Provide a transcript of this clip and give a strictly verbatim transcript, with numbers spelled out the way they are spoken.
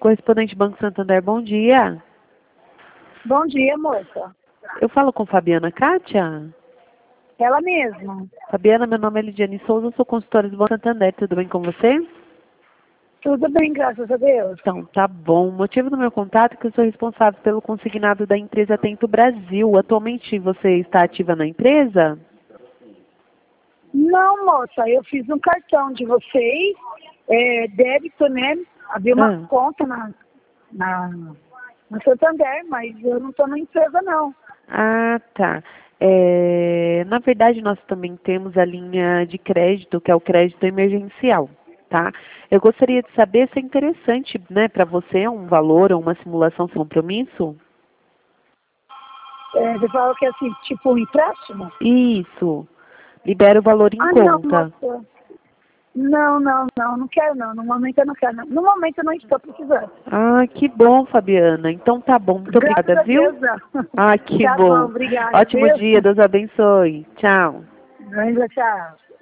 correspondente Banco Santander, bom dia. Bom dia, moça. Eu falo com Fabiana Kátia? Ela mesma. Fabiana, meu nome é Lidiane Souza, sou consultora do Banco Santander, tudo bem com você? Tudo bem, graças a Deus. Então, tá bom. O motivo do meu contato é que eu sou responsável pelo consignado da empresa Atento Brasil. Atualmente você está ativa na empresa? Não, moça, eu fiz um cartão de vocês, é, débito, né? Havia uma Ah. conta na, na, na Santander, mas eu não estou na empresa, não. Ah, tá. É, na verdade, nós também temos a linha de crédito, que é o crédito emergencial, tá? Eu gostaria de saber se é interessante, né, para você um valor ou uma simulação sem compromisso? É, você falou que é assim, tipo um empréstimo? Isso. Libera o valor em Ah, não, conta. moça. Não, não, não, não quero não. No momento eu não quero não. No momento eu não estou precisando. Ah, que bom, Fabiana. Então tá bom. Muito Graças obrigada, a viu? Deus, não. Ah, que Tá bom, bom. obrigada, Ótimo viu? dia, Deus abençoe. Tchau. Ainda tchau.